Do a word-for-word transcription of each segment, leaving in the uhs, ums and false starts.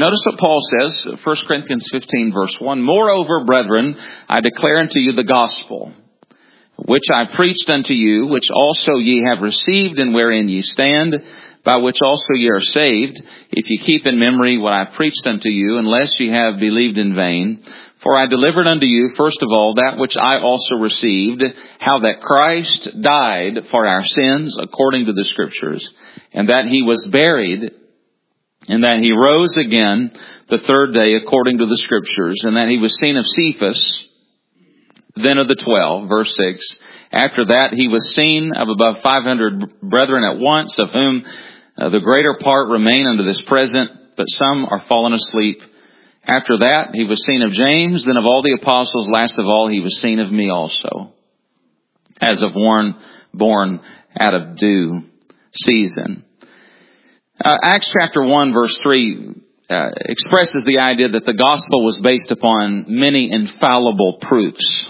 Notice what Paul says, First Corinthians fifteen, verse one. Moreover, brethren, I declare unto you the gospel, which I preached unto you, which also ye have received, and wherein ye stand, by which also ye are saved, if ye keep in memory what I preached unto you, unless ye have believed in vain. For I delivered unto you, first of all, that which I also received, how that Christ died for our sins, according to the Scriptures, and that he was buried, and that he rose again the third day, according to the Scriptures, and that he was seen of Cephas, then of the twelve, verse six. After that he was seen of above five hundred brethren at once, of whom uh, the greater part remain unto this present, but some are fallen asleep. After that he was seen of James, then of all the apostles. Last of all he was seen of me also, as of one born out of due season. Uh, Acts chapter one, verse three uh, expresses the idea that the gospel was based upon many infallible proofs.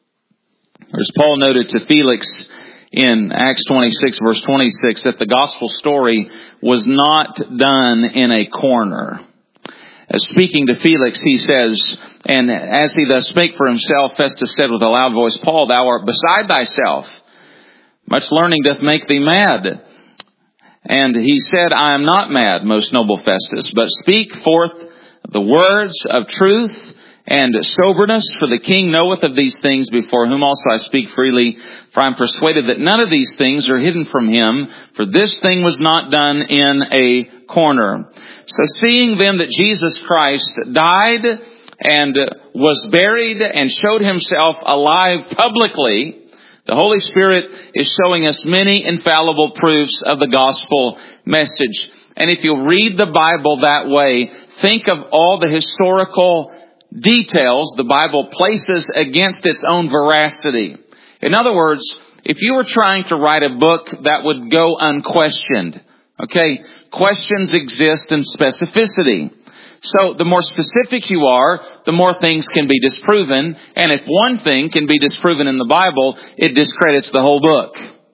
As Paul noted to Felix in Acts twenty-six, verse twenty-six, that the gospel story was not done in a corner. As speaking to Felix, he says, and as he thus spake for himself, Festus said with a loud voice, Paul, thou art beside thyself. Much learning doth make thee mad. And he said, I am not mad, most noble Festus, but speak forth the words of truth and soberness, for the king knoweth of these things, before whom also I speak freely. For I am persuaded that none of these things are hidden from him, for this thing was not done in a corner. So seeing then that Jesus Christ died and was buried and showed himself alive publicly, the Holy Spirit is showing us many infallible proofs of the gospel message. And if you read the Bible that way, think of all the historical details the Bible places against its own veracity. In other words, if you were trying to write a book that would go unquestioned, okay, questions exist in specificity. So the more specific you are, the more things can be disproven. And if one thing can be disproven in the Bible, it discredits the whole book.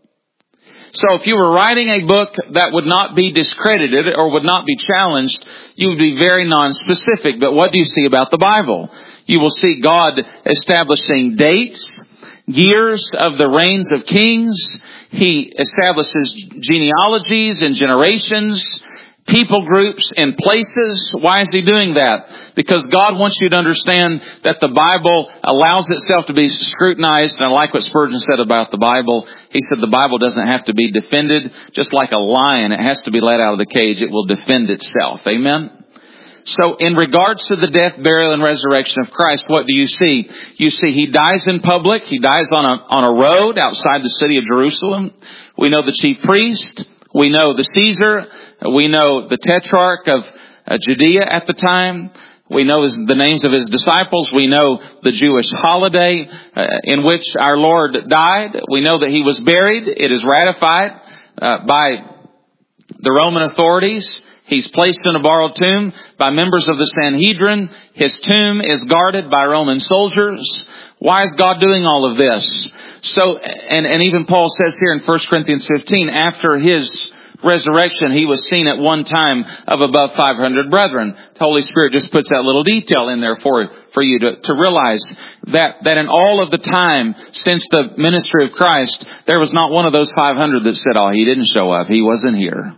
So if you were writing a book that would not be discredited or would not be challenged, you would be very non-specific. But what do you see about the Bible? You will see God establishing dates, years of the reigns of kings. He establishes genealogies and generations, people groups and places. Why is he doing that? Because God wants you to understand that the Bible allows itself to be scrutinized. And I like what Spurgeon said about the Bible. He said the Bible doesn't have to be defended. Just like a lion, it has to be let out of the cage. It will defend itself. Amen? So in regards to the death, burial, and resurrection of Christ, what do you see? You see he dies in public. He dies on a, on a road outside the city of Jerusalem. We know the chief priest. We know the Caesar. We know the tetrarch of uh, Judea at the time. We know his, the names of his disciples. We know the Jewish holiday uh, in which our Lord died. We know that he was buried. It is ratified uh, by the Roman authorities. He's placed in a borrowed tomb by members of the Sanhedrin. His tomb is guarded by Roman soldiers. Why is God doing all of this? So, and, and even Paul says here in First Corinthians fifteen, after his resurrection, he was seen at one time of above five hundred brethren. The Holy Spirit just puts that little detail in there for, for you to, to realize that, that in all of the time since the ministry of Christ, there was not one of those five hundred that said, oh, he didn't show up. He wasn't here.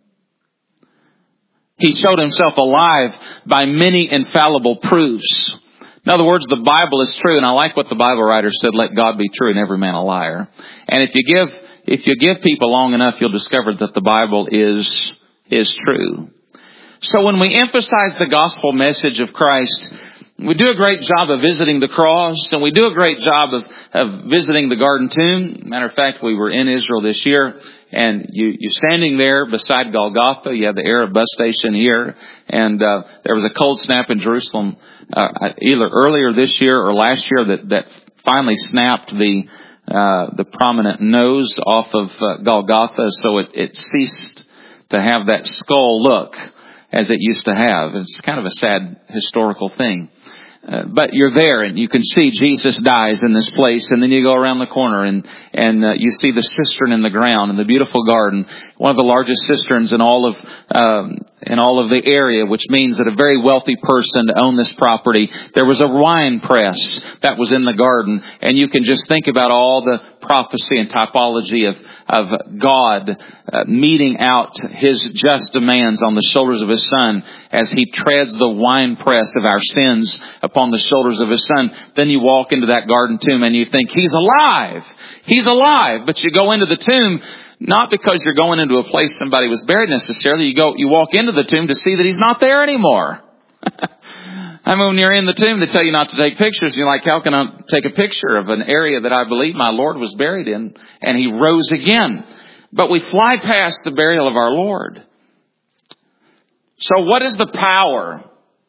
He showed himself alive by many infallible proofs. In other words, the Bible is true. And I like what the Bible writer said, let God be true and every man a liar. And if you give, if you give people long enough, you'll discover that the Bible is, is true. So when we emphasize the gospel message of Christ, we do a great job of visiting the cross, and we do a great job of, of visiting the garden tomb. Matter of fact, we were in Israel this year, and you, you're standing there beside Golgotha. You have the Arab bus station here, and uh, there was a cold snap in Jerusalem uh, either earlier this year or last year that, that finally snapped the uh, the prominent nose off of uh, Golgotha, so it, it ceased to have that skull look as it used to have. It's kind of a sad historical thing. Uh, but you're there and you can see Jesus dies in this place, and then you go around the corner and, and uh, you see the cistern in the ground in the beautiful garden, one of the largest cisterns in all of um, in all of the area, which means that a very wealthy person owned this property. There was a wine press that was in the garden, and you can just think about all the prophecy and typology of of God uh, meting out His just demands on the shoulders of His Son as He treads the wine press of our sins upon the shoulders of His Son. Then you walk into that garden tomb and you think, He's alive! He's alive! But you go into the tomb not because you're going into a place somebody was buried necessarily. You go, you walk into the tomb to see that He's not there anymore. I mean, when you're in the tomb, they tell you not to take pictures. You're like, how can I take a picture of an area that I believe my Lord was buried in and He rose again? But we fly past the burial of our Lord. So what is the power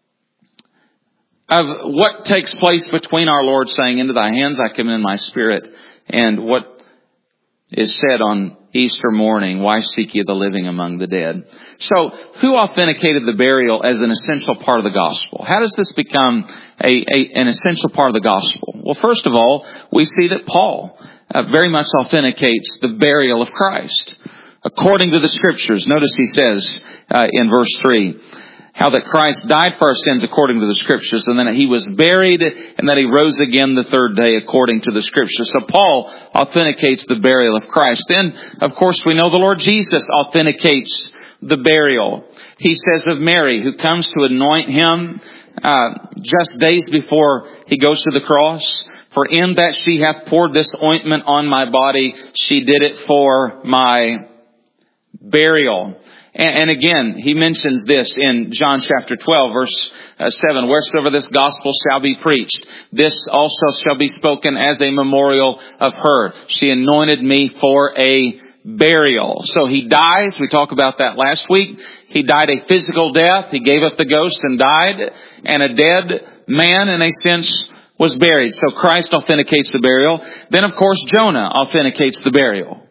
of what takes place between our Lord saying, into thy hands I commend my spirit, and what is said on Easter morning, why seek ye the living among the dead? So, who authenticated the burial as an essential part of the gospel? How does this become a, a an essential part of the gospel? Well, first of all, we see that Paul uh, very much authenticates the burial of Christ. According to the Scriptures, notice he says uh, in verse three, how that Christ died for our sins according to the Scriptures, and then He was buried, and that He rose again the third day according to the Scriptures. So Paul authenticates the burial of Christ. Then, of course, we know the Lord Jesus authenticates the burial. He says of Mary, who comes to anoint Him uh, just days before He goes to the cross, for in that she hath poured this ointment on my body, she did it for my burial. And again, he mentions this in John chapter twelve, verse seven. Wheresoever this gospel shall be preached, this also shall be spoken as a memorial of her. She anointed me for a burial. So He dies. We talked about that last week. He died a physical death. He gave up the ghost and died. And a dead man, in a sense, was buried. So Christ authenticates the burial. Then, of course, Jonah authenticates the burial.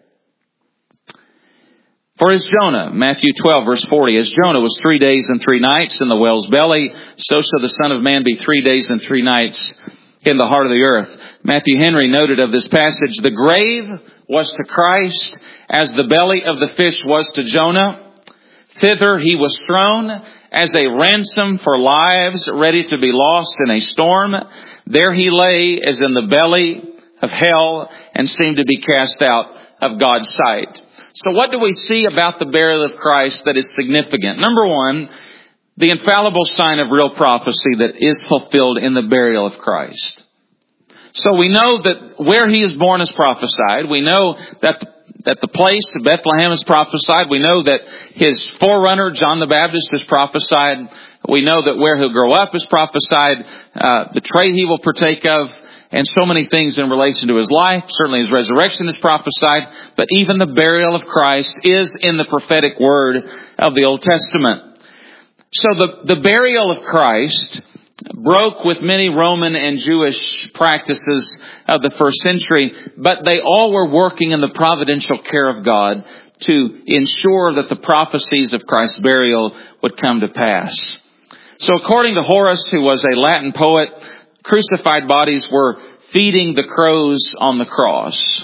For as Jonah, Matthew twelve, verse forty, as Jonah was three days and three nights in the whale's belly, so shall the Son of Man be three days and three nights in the heart of the earth. Matthew Henry noted of this passage, the grave was to Christ as the belly of the fish was to Jonah. Thither He was thrown as a ransom for lives ready to be lost in a storm. There He lay as in the belly of hell and seemed to be cast out of God's sight. So what do we see about the burial of Christ that is significant? Number one, the infallible sign of real prophecy that is fulfilled in the burial of Christ. So we know that where He is born is prophesied. We know that the, that the place of Bethlehem is prophesied. We know that His forerunner, John the Baptist, is prophesied. We know that where He'll grow up is prophesied. Uh, the trade He will partake of. And so many things in relation to His life. Certainly His resurrection is prophesied. But even the burial of Christ is in the prophetic word of the Old Testament. So the, the burial of Christ broke with many Roman and Jewish practices of the first century. But they all were working in the providential care of God to ensure that the prophecies of Christ's burial would come to pass. So according to Horace, who was a Latin poet, crucified bodies were feeding the crows on the cross.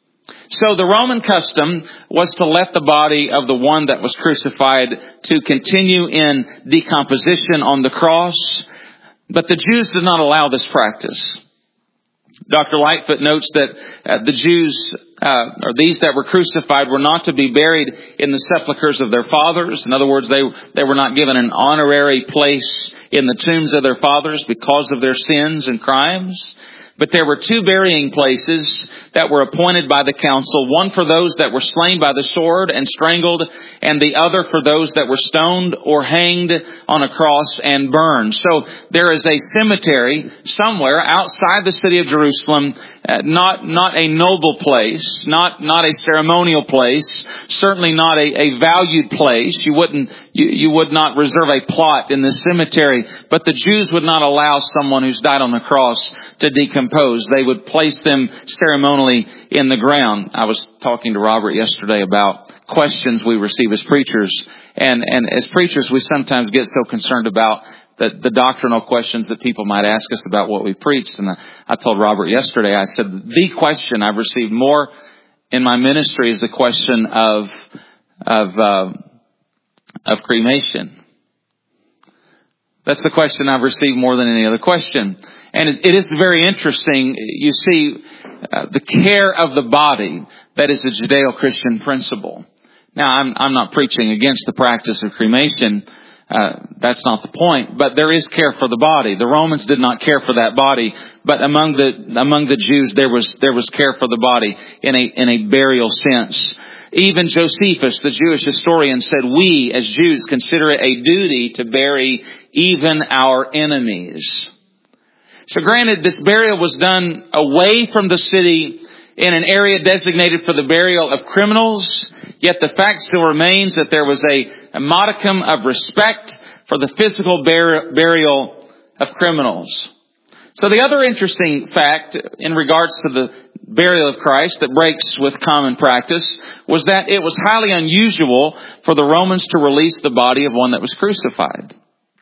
So the Roman custom was to let the body of the one that was crucified to continue in decomposition on the cross. But the Jews did not allow this practice. Doctor Lightfoot notes that uh, the Jews, uh, or these that were crucified, were not to be buried in the sepulchres of their fathers. In other words, they, they were not given an honorary place in the tombs of their fathers because of their sins and crimes. But there were two burying places that were appointed by the council, one for those that were slain by the sword and strangled, and the other for those that were stoned or hanged on a cross and burned. So there is a cemetery somewhere outside the city of Jerusalem, uh, not not a noble place, not not a ceremonial place, certainly not a, a valued place. You wouldn't you, you would not reserve a plot in this cemetery, but the Jews would not allow someone who's died on the cross to decompose. They would place them ceremonially in the ground. I was talking to Robert yesterday about questions we receive as preachers. And, and as preachers, we sometimes get so concerned about the, the doctrinal questions that people might ask us about what we preached. And I, I told Robert yesterday, I said, the question I've received more in my ministry is the question of, of, uh, of cremation? That's the question I've received more than any other question. And it, it is very interesting. You see, uh, the care of the body, that is a Judeo-Christian principle. Now, I'm, I'm not preaching against the practice of cremation. Uh, that's not the point. But there is care for the body. The Romans did not care for that body. But among the, among the Jews, there was, there was care for the body in a, in a burial sense. Even Josephus, the Jewish historian, said, we as Jews consider it a duty to bury even our enemies. So granted, this burial was done away from the city in an area designated for the burial of criminals. Yet the fact still remains that there was a, a modicum of respect for the physical bur- burial of criminals. So the other interesting fact in regards to the burial of Christ that breaks with common practice was that it was highly unusual for the Romans to release the body of one that was crucified.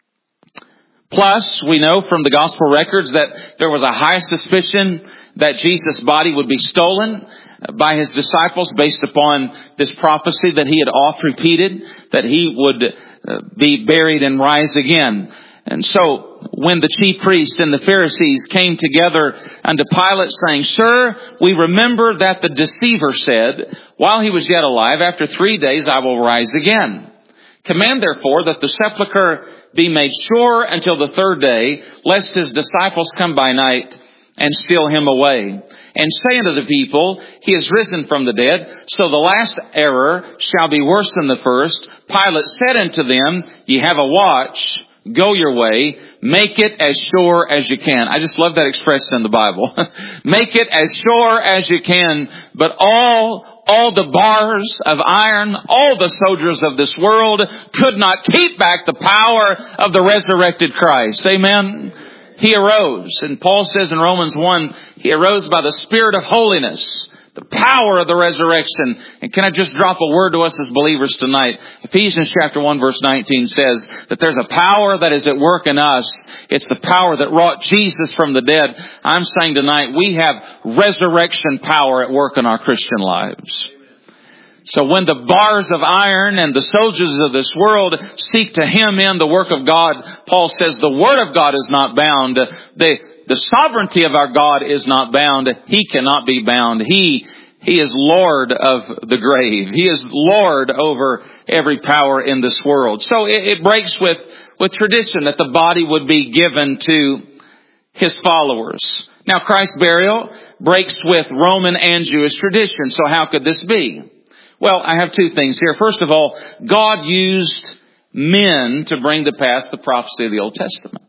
Plus, we know from the gospel records that there was a high suspicion that Jesus' body would be stolen by his disciples based upon this prophecy that he had oft repeated, that he would be buried and rise again. And so, when the chief priests and the Pharisees came together unto Pilate saying, Sir, we remember that the deceiver said, while he was yet alive, after three days I will rise again. Command therefore that the sepulchre be made sure until the third day, lest his disciples come by night and steal him away. And say unto the people, he is risen from the dead, so the last error shall be worse than the first. Pilate said unto them, Ye have a watch. Go your way. Make it as sure as you can. I just love that expression in the Bible. Make it as sure as you can. But all, all the bars of iron, all the soldiers of this world could not keep back the power of the resurrected Christ. Amen. He arose. And Paul says in Romans one, He arose by the Spirit of holiness. The power of the resurrection. And can I just drop a word to us as believers tonight? Ephesians chapter one verse nineteen says that there's a power that is at work in us. It's the power that wrought Jesus from the dead. I'm saying tonight we have resurrection power at work in our Christian lives. So when the bars of iron and the soldiers of this world seek to hem in the work of God, Paul says the Word of God is not bound. The The sovereignty of our God is not bound. He cannot be bound. He, He is Lord of the grave. He is Lord over every power in this world. So it, it breaks with, with tradition that the body would be given to His followers. Now Christ's burial breaks with Roman and Jewish tradition. So how could this be? Well, I have two things here. First of all, God used men to bring to pass the prophecy of the Old Testament.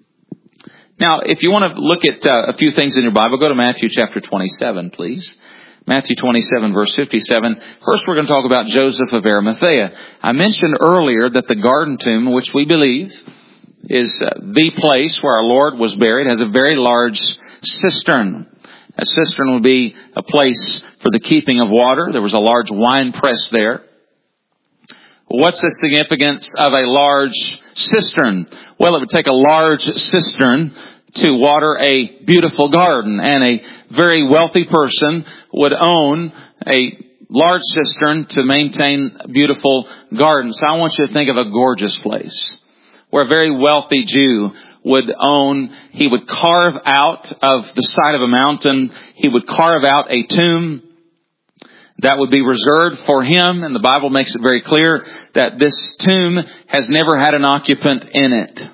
Now, if you want to look at uh, a few things in your Bible, go to Matthew chapter twenty-seven, please. Matthew twenty-seven, verse fifty-seven. First, we're going to talk about Joseph of Arimathea. I mentioned earlier that the garden tomb, which we believe is uh, the place where our Lord was buried, has a very large cistern. A cistern would be a place for the keeping of water. There was a large wine press there. What's the significance of a large cistern? Well, it would take a large cistern to water a beautiful garden, and a very wealthy person would own a large cistern to maintain a beautiful garden. So I want you to think of a gorgeous place where a very wealthy Jew would own. He would carve out of the side of a mountain, he would carve out a tomb that would be reserved for him. And the Bible makes it very clear that this tomb has never had an occupant in it.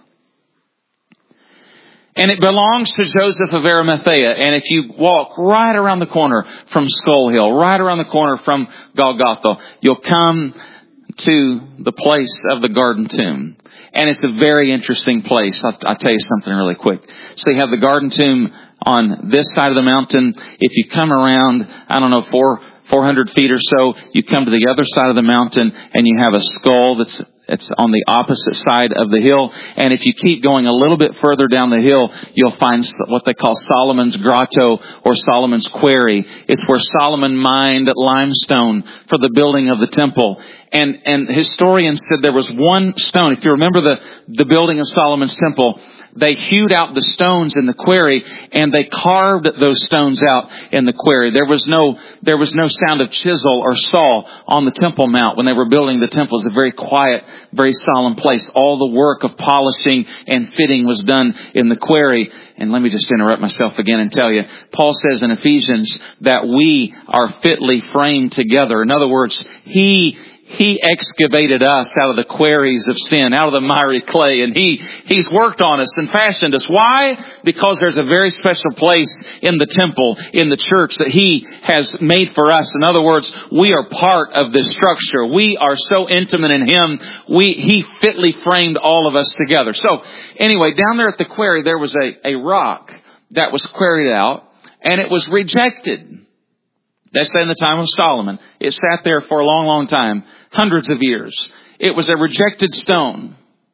And it belongs to Joseph of Arimathea. And if you walk right around the corner from Skull Hill, right around the corner from Golgotha, you'll come to the place of the garden tomb. And it's a very interesting place. I'll, I'll tell you something really quick. So you have the garden tomb on this side of the mountain. If you come around, I don't know, four, four hundred feet or so, you come to the other side of the mountain and you have a skull that's It's on the opposite side of the hill. And if you keep going a little bit further down the hill, you'll find what they call Solomon's Grotto or Solomon's Quarry. It's where Solomon mined limestone for the building of the temple. And, and historians said there was one stone. If you remember the, the building of Solomon's temple, they hewed out the stones in the quarry and they carved those stones out in the quarry. There was no, there was no sound of chisel or saw on the Temple Mount when they were building the temple. It was a very quiet, very solemn place. All the work of polishing and fitting was done in the quarry. And let me just interrupt myself again and tell you, Paul says in Ephesians that we are fitly framed together. In other words, He He excavated us out of the quarries of sin, out of the miry clay, and He, He's worked on us and fashioned us. Why? Because there's a very special place in the temple, in the church that He has made for us. In other words, we are part of this structure. We are so intimate in Him. We, He fitly framed all of us together. So anyway, down there at the quarry, there was a, a rock that was quarried out, and it was rejected. They say in the time of Solomon. It sat there for a long, long time. Hundreds of years. It was a rejected stone.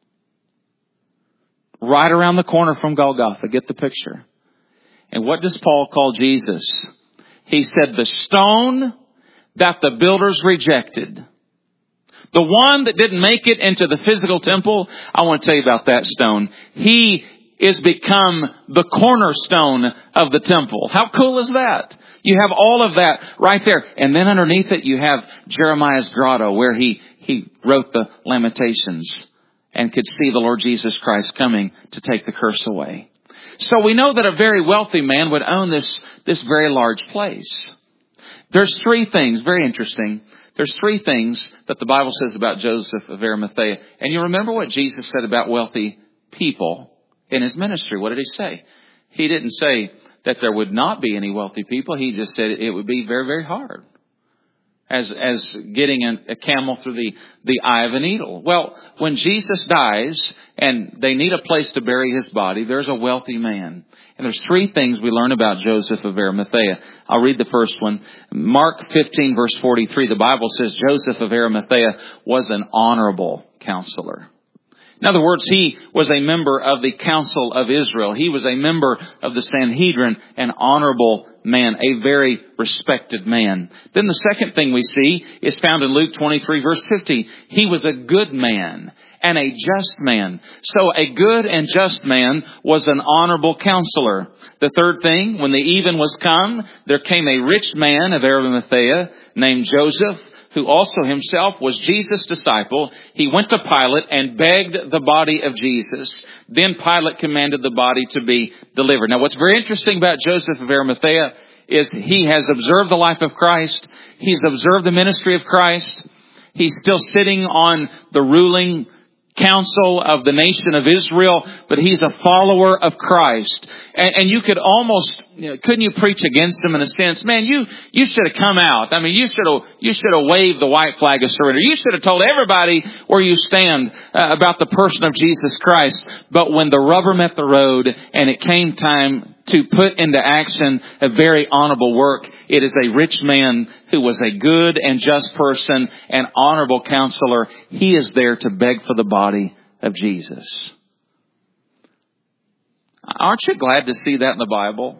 Right around the corner from Golgotha. Get the picture. And what does Paul call Jesus? He said, the stone that the builders rejected. The one that didn't make it into the physical temple. I want to tell you about that stone. He is become the cornerstone of the temple. How cool is that? You have all of that right there. And then underneath it, you have Jeremiah's grotto where he, he wrote the Lamentations and could see the Lord Jesus Christ coming to take the curse away. So we know that a very wealthy man would own this, this very large place. There's three things, very interesting. There's three things that the Bible says about Joseph of Arimathea. And you remember what Jesus said about wealthy people in His ministry. What did He say? He didn't say that there would not be any wealthy people. He just said it would be very, very hard. As, as getting a, a camel through the, the eye of a needle. Well, when Jesus dies and they need a place to bury His body, there's a wealthy man. And there's three things we learn about Joseph of Arimathea. I'll read the first one. Mark fifteen verse forty-three, the Bible says Joseph of Arimathea was an honorable counselor. In other words, he was a member of the Council of Israel. He was a member of the Sanhedrin, an honorable man, a very respected man. Then the second thing we see is found in Luke twenty-three verse fifty. He was a good man and a just man. So a good and just man was an honorable counselor. The third thing, when the even was come, there came a rich man of Arimathea named Joseph, who also himself was Jesus' disciple. He went to Pilate and begged the body of Jesus. Then Pilate commanded the body to be delivered. Now, what's very interesting about Joseph of Arimathea is he has observed the life of Christ. He's observed the ministry of Christ. He's still sitting on the ruling council of the nation of Israel, but he's a follower of Christ. And, and you could almost, you know, couldn't you preach against him in a sense? Man, you, you should have come out. I mean, you should have, you should have waved the white flag of surrender. You should have told everybody where you stand uh, about the person of Jesus Christ. But when the rubber met the road and it came time to put into action a very honorable work, it is a rich man who was a good and just person, an honorable counselor. He is there to beg for the body of Jesus. Aren't you glad to see that in the Bible?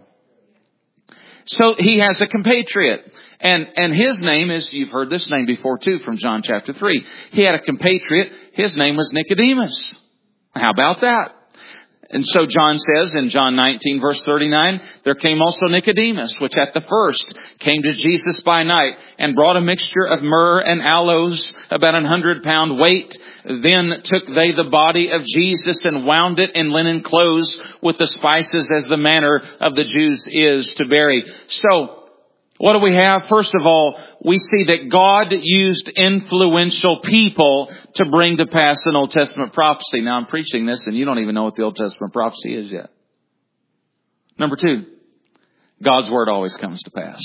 So he has a compatriot. And, and his name is, you've heard this name before too from John chapter three. He had a compatriot. His name was Nicodemus. How about that? And so John says in John nineteen verse thirty-nine, there came also Nicodemus, which at the first came to Jesus by night and brought a mixture of myrrh and aloes, about an hundred pound weight. Then took they the body of Jesus and wound it in linen clothes with the spices, as the manner of the Jews is to bury. So what do we have? First of all, we see that God used influential people to bring to pass an Old Testament prophecy. Now I'm preaching this and you don't even know what the Old Testament prophecy is yet. Number two, God's Word always comes to pass.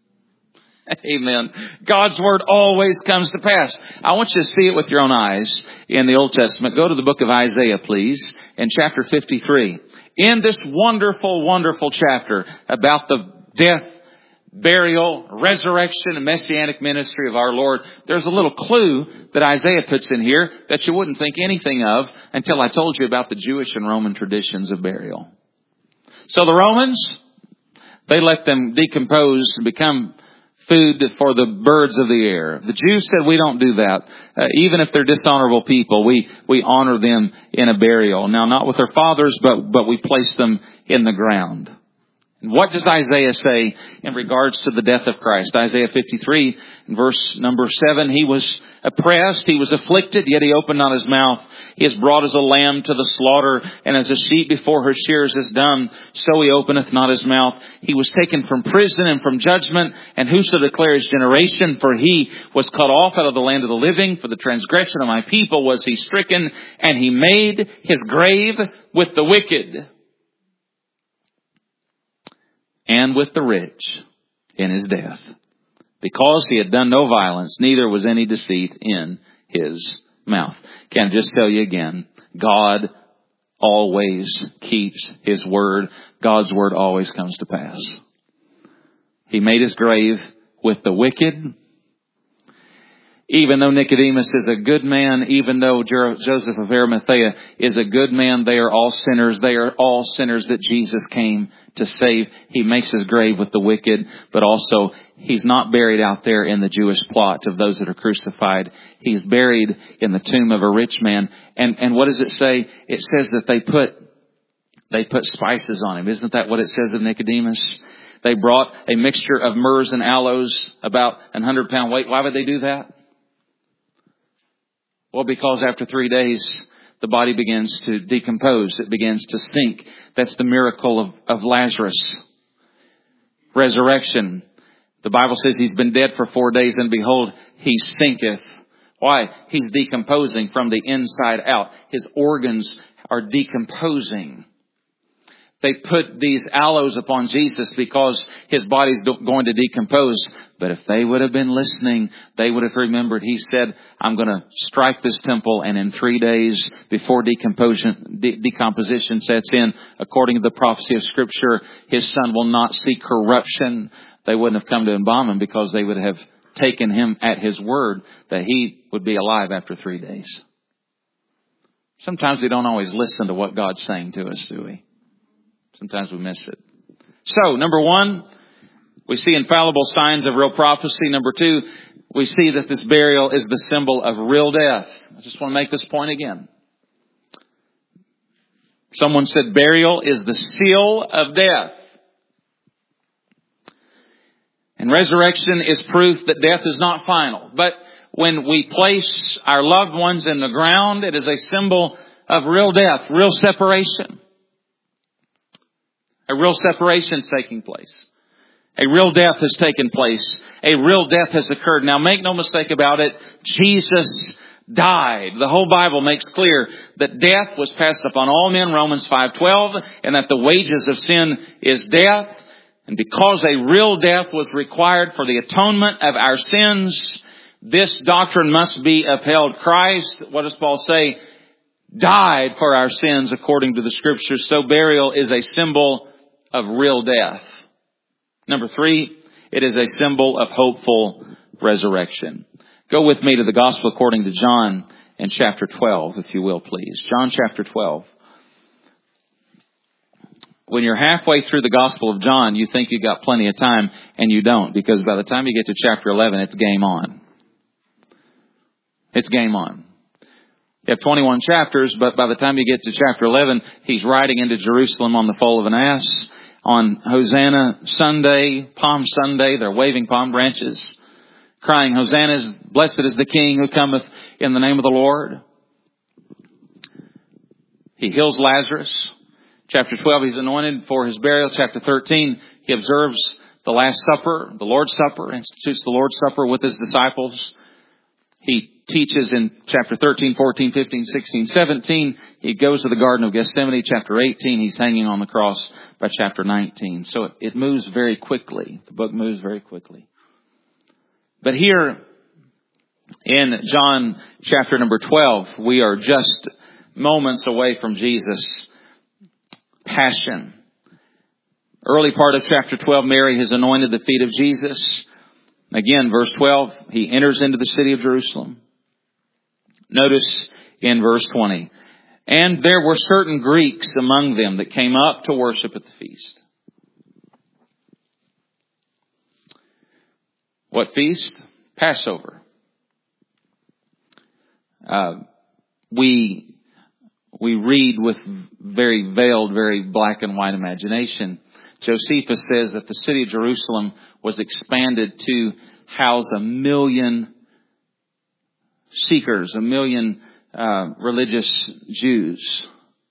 Amen. God's Word always comes to pass. I want you to see it with your own eyes in the Old Testament. Go to the book of Isaiah, please, in chapter fifty-three. In this wonderful, wonderful chapter about the death, burial, resurrection, and messianic ministry of our Lord, there's a little clue that Isaiah puts in here that you wouldn't think anything of until I told you about the Jewish and Roman traditions of burial. So the Romans, they let them decompose and become food for the birds of the air. The Jews said we don't do that. Uh, even if they're dishonorable people, we, we honor them in a burial. Now, not with their fathers, but, but we place them in the ground. And what does Isaiah say in regards to the death of Christ? Isaiah fifty-three, verse number seven, he was oppressed, he was afflicted, yet he opened not his mouth. He is brought as a lamb to the slaughter, and as a sheep before her shears is dumb, so he openeth not his mouth. He was taken from prison and from judgment, and who shall declare his generation? For he was cut off out of the land of the living. For the transgression of my people was he stricken, and he made his grave with the wicked and with the rich in his death, because he had done no violence, neither was any deceit in his mouth. Can I just tell you again, God always keeps his word. God's word always comes to pass. He made his grave with the wicked. Even though Nicodemus is a good man, even though Joseph of Arimathea is a good man, they are all sinners. They are all sinners that Jesus came to save. He makes his grave with the wicked, but also he's not buried out there in the Jewish plot of those that are crucified. He's buried in the tomb of a rich man. And, and what does it say? It says that they put, they put spices on him. Isn't that what it says of Nicodemus? They brought a mixture of myrrhs and aloes, about a hundred pound weight. Why would they do that? Well, because after three days, the body begins to decompose. It begins to stink. That's the miracle of, of Lazarus. Resurrection. The Bible says he's been dead for four days and behold, he stinketh. Why? He's decomposing from the inside out. His organs are decomposing. They put these aloes upon Jesus because his body's going to decompose. But if they would have been listening, they would have remembered he said, I'm going to strike this temple, and in three days before decomposition, de- decomposition sets in, according to the prophecy of Scripture, his son will not see corruption. They wouldn't have come to embalm him because they would have taken him at his word that he would be alive after three days. Sometimes we don't always listen to what God's saying to us, do we? Sometimes we miss it. So, number one, we see infallible signs of real prophecy. Number two, we see that this burial is the symbol of real death. I just want to make this point again. Someone said burial is the seal of death. And resurrection is proof that death is not final. But when we place our loved ones in the ground, it is a symbol of real death, real separation. A real separation is taking place. A real death has taken place. A real death has occurred. Now make no mistake about it. Jesus died. The whole Bible makes clear that death was passed upon all men, Romans five twelve, and that the wages of sin is death. And because a real death was required for the atonement of our sins, this doctrine must be upheld. Christ, what does Paul say? Died for our sins according to the Scriptures. So burial is a symbol of real death. Number three, it is a symbol of hopeful resurrection. Go with me to the Gospel according to John in chapter twelve, if you will, please. John chapter twelve. When you're halfway through the Gospel of John, you think you've got plenty of time, and you don't, because by the time you get to chapter eleven, it's game on. It's game on. You have twenty-one chapters, but by the time you get to chapter eleven, he's riding into Jerusalem on the foal of an ass. On Hosanna Sunday, Palm Sunday, they're waving palm branches, crying, Hosanna, blessed is the King who cometh in the name of the Lord. He heals Lazarus. Chapter twelve, he's anointed for his burial. Chapter thirteen, he observes the Last Supper, the Lord's Supper, institutes the Lord's Supper with his disciples. He teaches in chapter thirteen, fourteen, fifteen, sixteen, seventeen. He goes to the Garden of Gethsemane. Chapter eighteen, he's hanging on the cross by chapter nineteen. So it moves very quickly. The book moves very quickly. But here in John chapter number twelve, we are just moments away from Jesus' passion. Early part of chapter twelve, Mary has anointed the feet of Jesus. Again, verse twelve, he enters into the city of Jerusalem. Notice in verse twenty, and there were certain Greeks among them that came up to worship at the feast. What feast? Passover. Uh, we, we read with very veiled, very black and white imagination. Josephus says that the city of Jerusalem was expanded to house a million seekers, a million uh, religious Jews.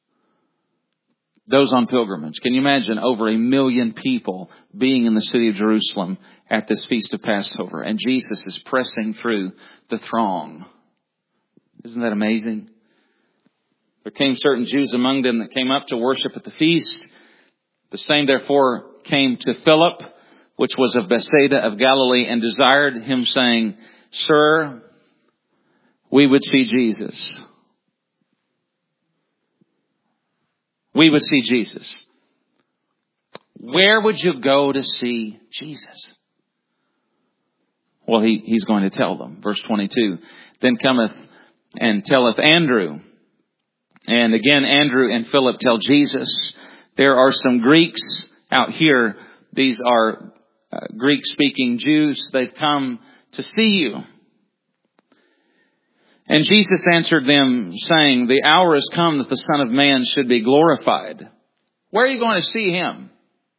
Those on pilgrimage. Can you imagine over a million people being in the city of Jerusalem at this feast of Passover? And Jesus is pressing through the throng. Isn't that amazing? There came certain Jews among them that came up to worship at the feast. The same therefore came to Philip, which was of Bethsaida of Galilee, and desired him, saying, Sir, we would see Jesus. We would see Jesus. Where would you go to see Jesus? Well, he, he's going to tell them. Verse twenty-two. Then cometh and telleth Andrew. And again, Andrew and Philip tell Jesus. There are some Greeks out here. These are uh, Greek-speaking Jews. They've come to see you. And Jesus answered them, saying, The hour is come that the Son of Man should be glorified. Where are you going to see Him?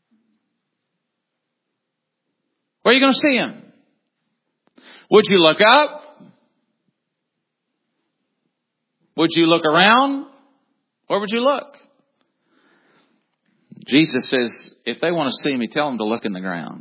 Where are you going to see Him? Would you look up? Would you look around? Where would you look? Jesus says, if they want to see me, tell them to look in the ground.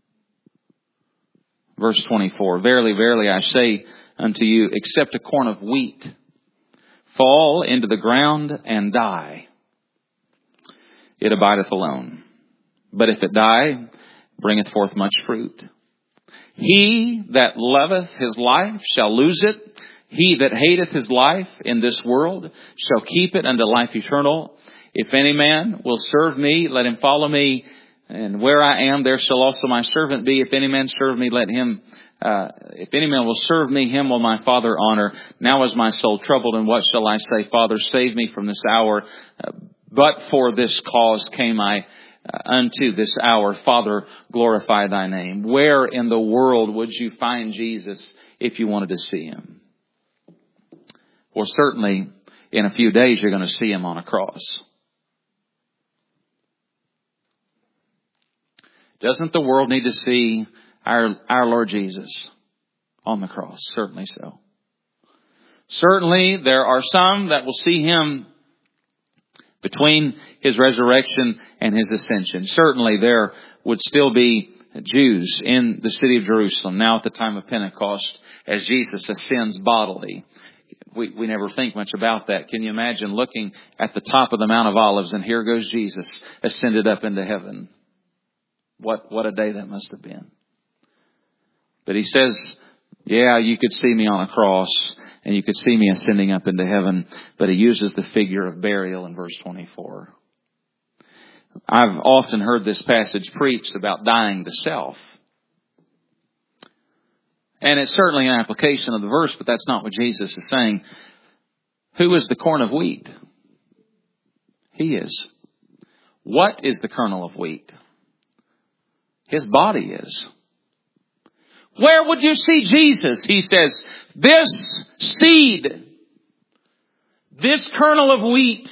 Verse twenty-four, Verily, verily, I say unto you, except a corn of wheat fall into the ground and die, it abideth alone. But if it die, bringeth forth much fruit. He that loveth his life shall lose it. He that hateth his life in this world shall keep it unto life eternal. If any man will serve me, let him follow me. And where I am, there shall also my servant be. If any man serve me, let him, uh, if any man will serve me, him will my Father honor. Now is my soul troubled, and what shall I say? Father, save me from this hour. Uh, but for this cause came I uh, unto this hour. Father, glorify thy name. Where in the world would you find Jesus if you wanted to see him? Well, certainly in a few days you're going to see him on a cross. Doesn't the world need to see our, our Lord Jesus on the cross? Certainly so. Certainly there are some that will see him between his resurrection and his ascension. Certainly there would still be Jews in the city of Jerusalem now at the time of Pentecost as Jesus ascends bodily. We, we never think much about that. Can you imagine looking at the top of the Mount of Olives and here goes Jesus ascended up into heaven? What, what a day that must have been. But he says, yeah, you could see me on a cross and you could see me ascending up into heaven. But he uses the figure of burial in verse twenty-four. I've often heard this passage preached about dying to self. And it's certainly an application of the verse, but that's not what Jesus is saying. Who is the corn of wheat? He is. What is the kernel of wheat? His body is. Where would you see Jesus? He says, this seed, this kernel of wheat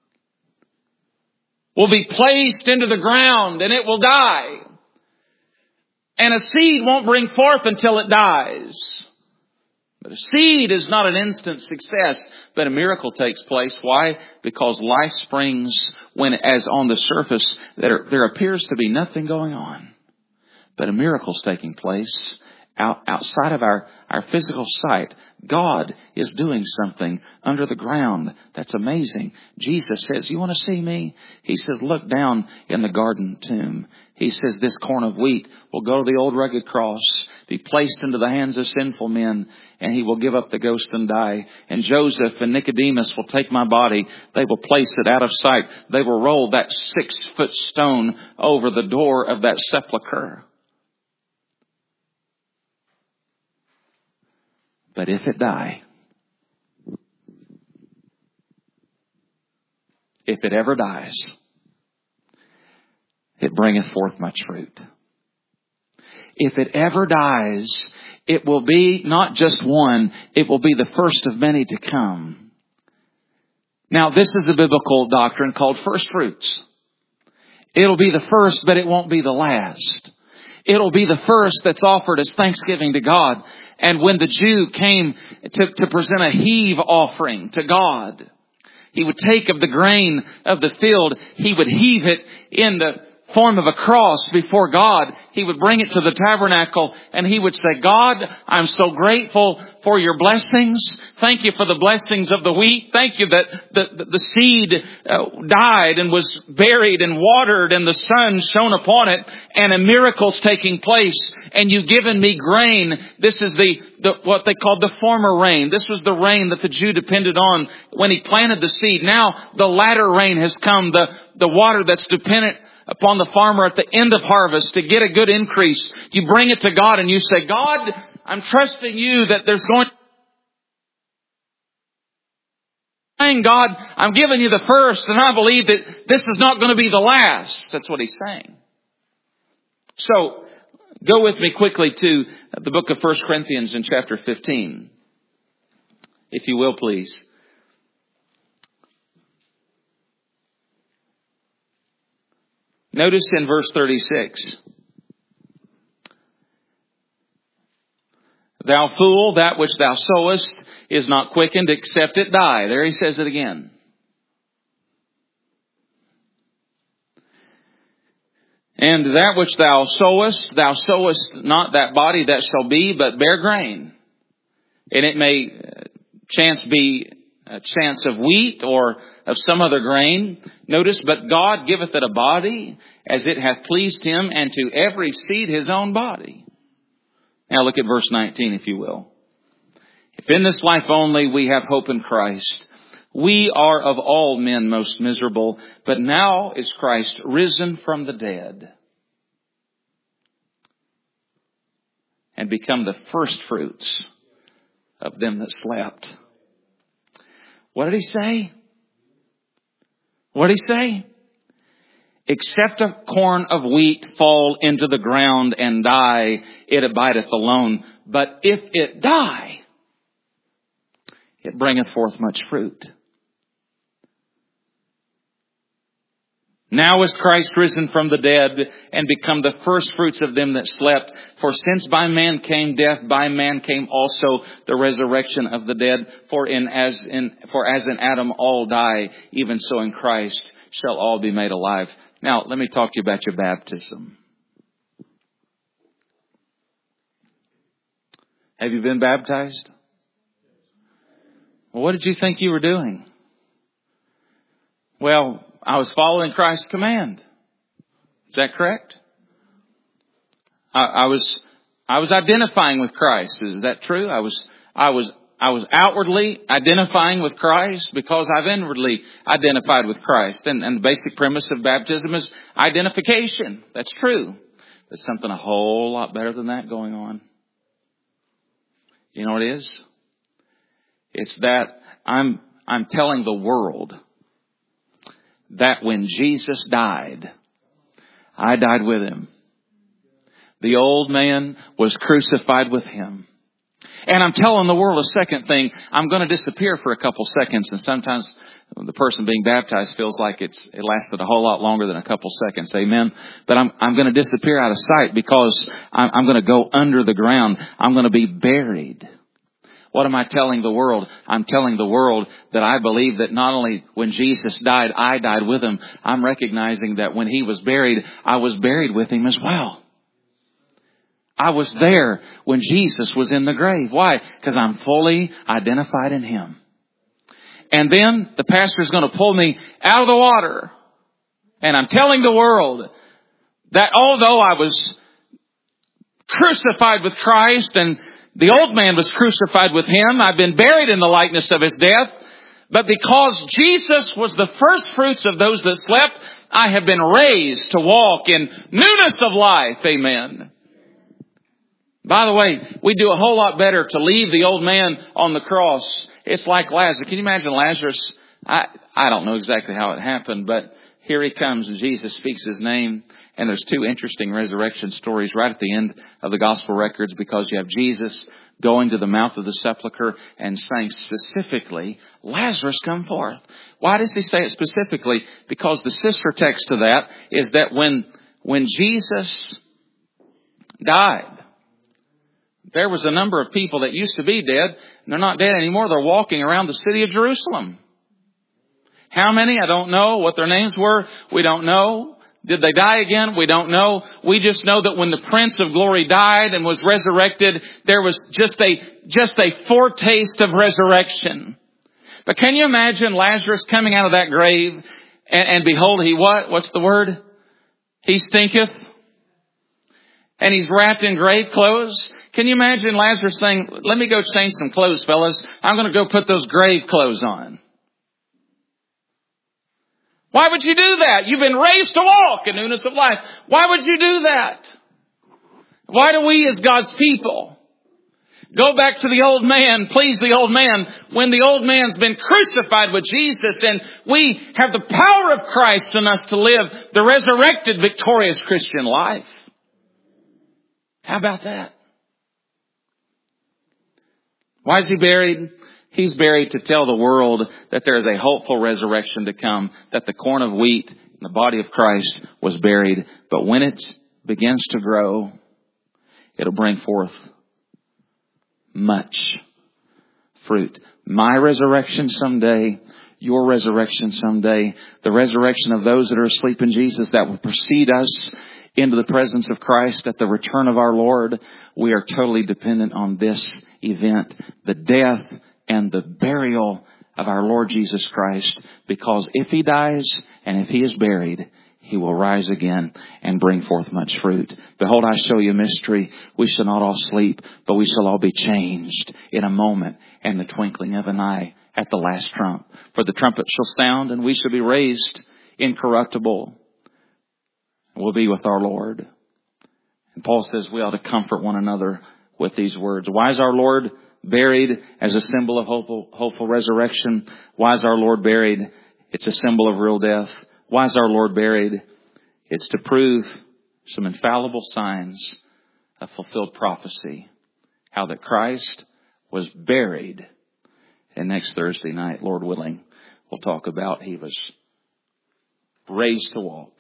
will be placed into the ground and it will die. And a seed won't bring forth until it dies. But a seed is not an instant success, but a miracle takes place. Why? Because life springs when, as on the surface, there, there appears to be nothing going on. But a miracle's taking place out, outside of our, our physical sight. God is doing something under the ground that's amazing. Jesus says, you want to see me? He says, look down in the garden tomb. He says, this corn of wheat will go to the old rugged cross, be placed into the hands of sinful men, and he will give up the ghost and die. And Joseph and Nicodemus will take my body. They will place it out of sight. They will roll that six foot stone over the door of that sepulcher. But if it die, if it ever dies, it bringeth forth much fruit. if it ever dies, it will be not just one, it will be the first of many to come. Now, this is a biblical doctrine called first fruits. It'll be the first, but it won't be the last. It'll be the first that's offered as thanksgiving to God. And when the Jew came to, to present a heave offering to God, he would take of the grain of the field, he would heave it in the form of a cross before God. He would bring it to the tabernacle and he would say, God, I'm so grateful for your blessings. Thank you for the blessings of the wheat. Thank you that the, the seed uh, died and was buried and watered and the sun shone upon it and a miracle's taking place and you've given me grain. This is the, the what they called the former rain. This was the rain that the Jew depended on when he planted the seed. Now the latter rain has come, the, the water that's dependent upon the farmer at the end of harvest to get a good increase. You bring it to God and you say, God, I'm trusting you that there's going to saying, God, I'm giving you the first and I believe that this is not going to be the last. That's what he's saying. So go with me quickly to the book of First Corinthians in chapter fifteen. If you will, please. Notice in verse thirty-six. Thou fool, that which thou sowest is not quickened except it die. There he says it again. And that which thou sowest, thou sowest not that body that shall be, but bear grain. And it may chance be a chance of wheat or of some other grain. Notice, but God giveth it a body as it hath pleased him, and to every seed his own body. Now look at verse nineteen, if you will. If in this life only we have hope in Christ, we are of all men most miserable, but now is Christ risen from the dead and become the first fruits of them that slept. What did he say? What did he say? Except a corn of wheat fall into the ground and die, it abideth alone. But if it die, it bringeth forth much fruit. Now is Christ risen from the dead and become the first fruits of them that slept. For since by man came death, by man came also the resurrection of the dead. For in as in for as in Adam all die, even so in Christ shall all be made alive. Now let me talk to you about your baptism. Have you been baptized? Well, what did you think you were doing? Well, I was following Christ's command. Is that correct? I, I was, I was identifying with Christ. Is that true? I was, I was, I was outwardly identifying with Christ because I've inwardly identified with Christ. And, and the basic premise of baptism is identification. That's true. There's something a whole lot better than that going on. You know what it is? It's that I'm, I'm telling the world that when Jesus died, I died with him. The old man was crucified with him. And I'm telling the world a second thing. I'm going to disappear for a couple seconds. And sometimes the person being baptized feels like it's, it lasted a whole lot longer than a couple seconds. Amen. But I'm, I'm going to disappear out of sight because I'm, I'm going to go under the ground. I'm going to be buried. What am I telling the world? I'm telling the world that I believe that not only when Jesus died, I died with him. I'm recognizing that when he was buried, I was buried with him as well. I was there when Jesus was in the grave. Why? Because I'm fully identified in him. And then the pastor is going to pull me out of the water. And I'm telling the world that although I was crucified with Christ and the old man was crucified with him, I've been buried in the likeness of his death. But because Jesus was the first fruits of those that slept, I have been raised to walk in newness of life. Amen. By the way, we do a whole lot better to leave the old man on the cross. It's like Lazarus. Can you imagine Lazarus? I, I don't know exactly how it happened, but here he comes and Jesus speaks his name. And there's two interesting resurrection stories right at the end of the gospel records, because you have Jesus going to the mouth of the sepulchre and saying specifically, Lazarus, come forth. Why does he say it specifically? Because the sister text to that is that when, when Jesus died, there was a number of people that used to be dead, and they're not dead anymore. They're walking around the city of Jerusalem. How many? I don't know. What their names were, we don't know. Did they die again? We don't know. We just know that when the Prince of Glory died and was resurrected, there was just a, just a foretaste of resurrection. But can you imagine Lazarus coming out of that grave and, and behold, he what? What's the word? He stinketh. And he's wrapped in grave clothes. Can you imagine Lazarus saying, let me go change some clothes, fellas. I'm going to go put those grave clothes on. Why would you do that? You've been raised to walk in newness of life. Why would you do that? Why do we as God's people go back to the old man, please the old man, when the old man's been crucified with Jesus and we have the power of Christ in us to live the resurrected, victorious Christian life? How about that? Why is he buried? He's buried to tell the world that there is a hopeful resurrection to come, that the corn of wheat in the body of Christ was buried. But when it begins to grow, it'll bring forth much fruit. My resurrection someday, your resurrection someday, the resurrection of those that are asleep in Jesus that will precede us into the presence of Christ at the return of our Lord. We are totally dependent on this event, the death and the burial of our Lord Jesus Christ, because if he dies and if he is buried, he will rise again and bring forth much fruit. Behold, I show you a mystery. We shall not all sleep, but we shall all be changed in a moment and the twinkling of an eye at the last trump. For the trumpet shall sound and we shall be raised incorruptible. We'll be with our Lord. And Paul says we ought to comfort one another with these words. Why is our Lord buried? As a symbol of hopeful, hopeful resurrection. Why is our Lord buried? It's a symbol of real death. Why is our Lord buried? It's to prove some infallible signs of fulfilled prophecy. How that Christ was buried. And next Thursday night, Lord willing, we'll talk about he was raised to walk.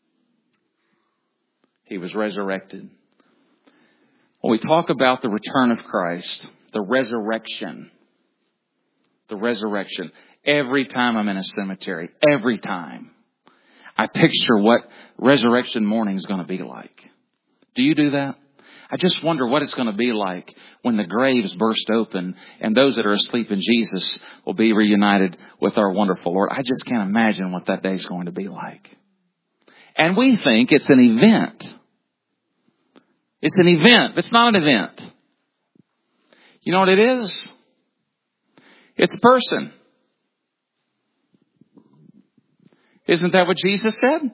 He was resurrected. When we talk about the return of Christ, the resurrection, the resurrection, every time I'm in a cemetery, every time, I picture what resurrection morning is going to be like. Do you do that? I just wonder what it's going to be like when the graves burst open and those that are asleep in Jesus will be reunited with our wonderful Lord. I just can't imagine what that day is going to be like. And we think it's an event. It's an event. It's not an event. You know what it is? It's a person. Isn't that what Jesus said?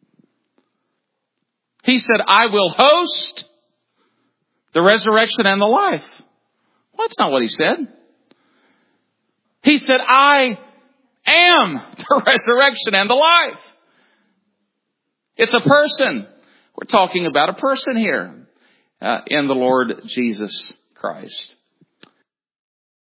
He said, I will host the resurrection and the life. Well, that's not what he said. He said, I am the resurrection and the life. It's a person. We're talking about a person here uh, in the Lord Jesus Christ.